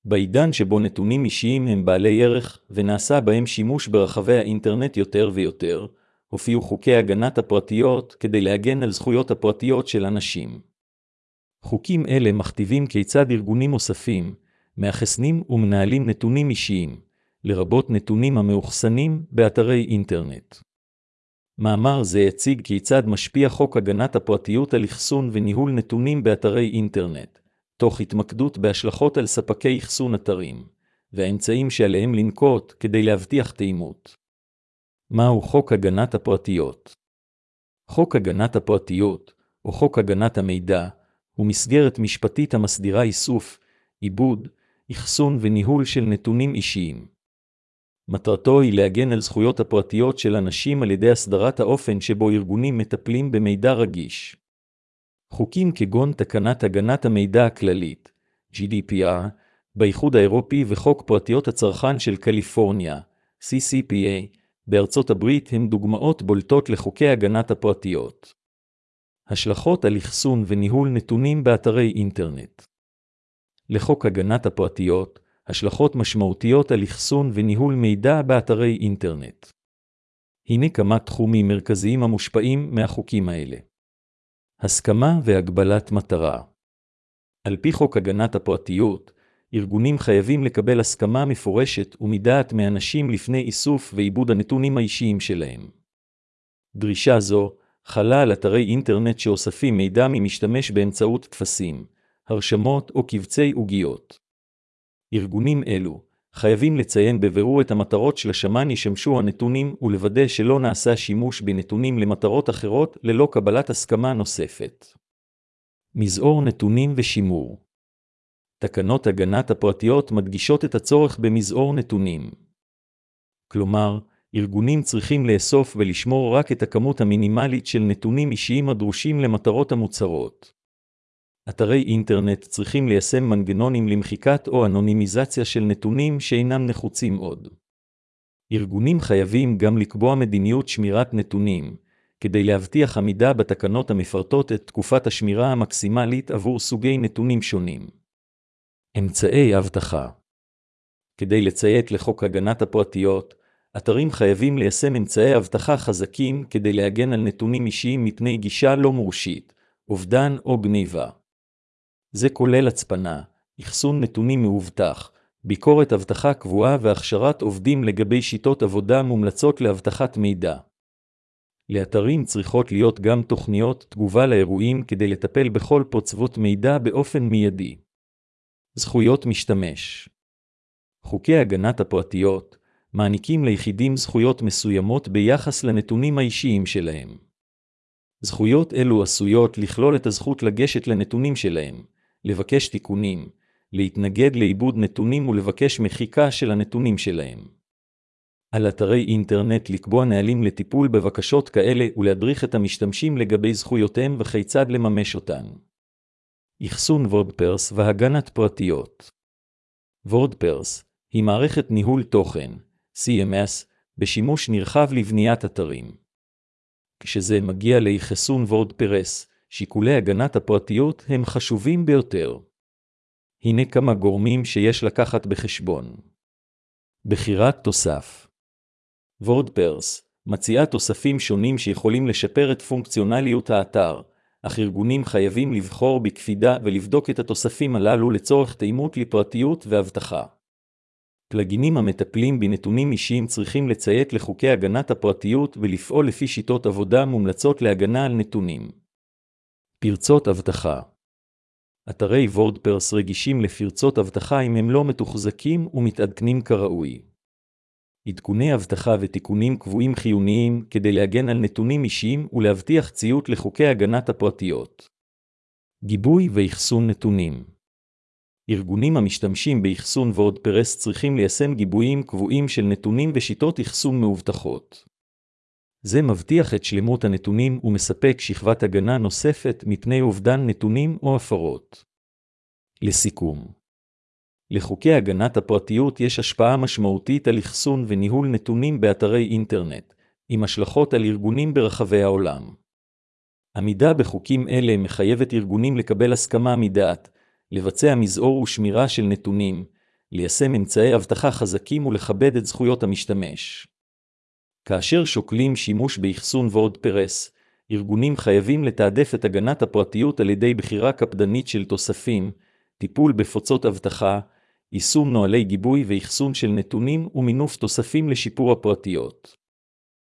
בעידן שבו נתונים אישיים הם בעלי ערך ונעשה בהם שימוש ברחבי האינטרנט יותר ויותר, הופיעו חוקי הגנת הפרטיות כדי להגן על זכויות הפרטיות של אנשים. חוקים אלה מכתיבים כיצד ארגונים נוספים מאחסנים ומנהלים נתונים אישיים, לרבות נתונים המאוחסנים באתרי אינטרנט. מאמר זה יציג כיצד משפיע חוק הגנת הפרטיות על אחסון וניהול נתונים באתרי אינטרנט, תוך התמקדות בהשלכות על ספקי אחסון אתרים, והאמצעים שעליהם לנקוט כדי להבטיח תאימות. מהו חוק הגנת הפרטיות? חוק הגנת הפרטיות, או חוק הגנת המידע, הוא מסגרת משפטית המסדירה איסוף, עיבוד, אחסון וניהול של נתונים אישיים. מטרתו היא להגן על זכויות הפרטיות של אנשים על ידי הסדרת האופן שבו ארגונים מטפלים במידע רגיש. חוקים כגון תקנת הגנת המידע הכללית, GDPR, באיחוד האירופי וחוק פרטיות הצרכן של קליפורניה, CCPA, בארצות הברית הם דוגמאות בולטות לחוקי הגנת הפרטיות. השלכות על אחסון וניהול נתונים באתרי אינטרנט. לחוק הגנת הפרטיות, השלכות משמעותיות על אחסון וניהול מידע באתרי אינטרנט. הנה כמה תחומים מרכזיים המושפעים מהחוקים האלה. הסכמה והגבלת מטרה. על פי חוק הגנת הפרטיות, ארגונים חייבים לקבל הסכמה מפורשת ומדעת מאנשים לפני איסוף ועיבוד הנתונים האישיים שלהם. דרישה זו חלה על אתרי אינטרנט שאוספים מידע ממשתמש באמצעות טפסים, הרשמות או קבצי עוגיות. ארגונים אלו חייבים לציין בבירור את המטרות שלשמן ישמשו הנתונים ולוודא שלא נעשה שימוש בנתונים למטרות אחרות ללא קבלת הסכמה נוספת. מזעור נתונים ושימור. תקנות הגנת הפרטיות מדגישות את הצורך במזעור נתונים. כלומר, ארגונים צריכים לאסוף ולשמור רק את הכמות המינימלית של נתונים אישיים הדרושים למטרות המוצרות. אתרי אינטרנט צריכים ליישם מנגנונים למחיקת או אנונימיזציה של נתונים שאינם נחוצים עוד. ארגונים חייבים גם לקבוע מדיניות שמירת נתונים, כדי להבטיח עמידה בתקנות המפרטות את תקופת השמירה המקסימלית עבור סוגי נתונים שונים. אמצעי אבטחה. כדי לציית לחוק הגנת הפרטיות, אתרים חייבים ליישם אמצעי אבטחה חזקים כדי להגן על נתונים אישיים מפני גישה לא מורשית, אובדן או גניבה. זה כולל הצפנה, אחסון נתונים מאובטח, ביקורת אבטחה קבועה והכשרת עובדים לגבי שיטות עבודה מומלצות לאבטחת מידע. לאתרים צריכות להיות גם תוכניות תגובה לאירועים כדי לטפל בכל פרצות מידע באופן מיידי. זכויות משתמש. חוקי הגנת הפרטיות מעניקים ליחידים זכויות מסוימות ביחס לנתונים האישיים שלהם. זכויות אלו עשויות לכלול את הזכות לגשת לנתונים שלהם, לבקש תיקונים, להתנגד לעיבוד נתונים ולבקש מחיקה של הנתונים שלהם. על אתרי אינטרנט לקבוע נהלים לטיפול בבקשות כאלה ולהדריך את המשתמשים לגבי זכויותיהם וכיצד לממש אותן. אחסון וורדפרס והגנת פרטיות. וורדפרס היא מערכת ניהול תוכן, CMS, בשימוש נרחב לבניית אתרים. כשזה מגיע לאחסון וורדפרס, שיקולי הגנת הפרטיות הם חשובים ביותר. הנה כמה גורמים שיש לקחת בחשבון. בחירת תוסף. וורדפרס מציעה תוספים שונים שיכולים לשפר את פונקציונליות האתר, אך ארגונים חייבים לבחור בקפידה ולבדוק את התוספים הללו לצורך תאימות לפרטיות ואבטחה. פלגינים המטפלים בנתונים אישיים צריכים לציית לחוקי הגנת הפרטיות ולפעול לפי שיטות עבודה מומלצות להגנה על נתונים. פרצות אבטחה. אתרי וורדפרס רגישים לפרצות אבטחה אם הם לא מתוחזקים ומתעדכנים כראוי. עדכוני אבטחה ותיקונים קבועים חיוניים כדי להגן על נתונים אישיים ולהבטיח ציות לחוקי הגנת הפרטיות. גיבוי ואחסון נתונים. ארגונים המשתמשים באחסון וורדפרס צריכים ליישם גיבויים קבועים של נתונים ושיטות אחסון מאובטחות. זה מבטיח את שלמות הנתונים ומספק שכבת הגנה נוספת מפני אובדן נתונים או הפרות. לסיכום. לחוקי הגנת הפרטיות יש השפעה משמעותית על אחסון וניהול נתונים באתרי אינטרנט, עם השלכות על ארגונים ברחבי העולם. עמידה בחוקים אלה מחייבת ארגונים לקבל הסכמה מדעת, לבצע מזעור ושמירה של נתונים, ליישם אמצעי אבטחה חזקים ולכבד את זכויות המשתמש. כאשר שוקלים שימוש באחסון וורדפרס, ארגונים חייבים לתעדף את הגנת הפרטיות על ידי בחירה קפדנית של תוספים, טיפול בפוצות אבטחה, יישום נוהלי גיבוי ואחסון של נתונים ומינוף תוספים לשיפור הפרטיות.